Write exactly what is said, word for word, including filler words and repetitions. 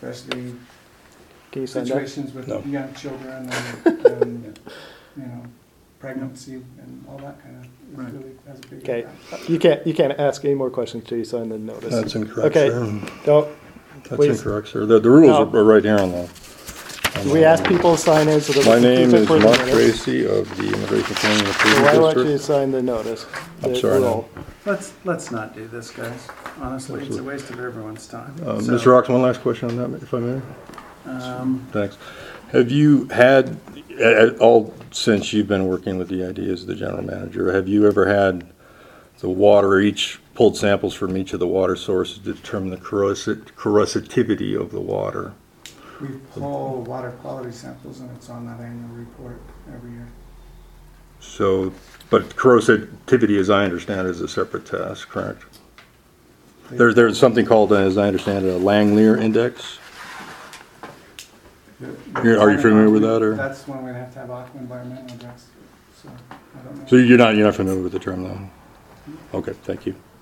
especially Can you sign that? situations with No. young children and, and, you know, pregnancy and all that kind of, it really has a big Okay, impact. you can't, you can't ask any more questions till you sign the notice. That's incorrect, Okay, sir. don't, That's please. incorrect, sir. The, the rules No. are right here on the. on We the- ask people to sign in so that we My can name keep it is for the Mark minutes. Tracy of the Immigration Planning and So why Approval don't you District. sign the notice? I'm the sorry, no. rule? Let's, let's not do this, guys. Honestly, it's a waste of everyone's time. Uh, So, Mister Rocks, one last question on that, if I may? Um, Thanks. Have you had, at, at all since you've been working with the I D as the general manager, have you ever had the water, each pulled samples from each of the water sources to determine the corrosive, corrosivity of the water? we pull water quality samples and it's on that annual report every year. So, but corrosivity, as I understand, is a separate test, correct? There, there's something called, uh, as I understand it, a Langmuir index. The- You're- are you familiar with that, or? That's when we'd have to have Aqua Environmental address, so I don't know. So you're not, you're not familiar with the term, though? Okay, thank you.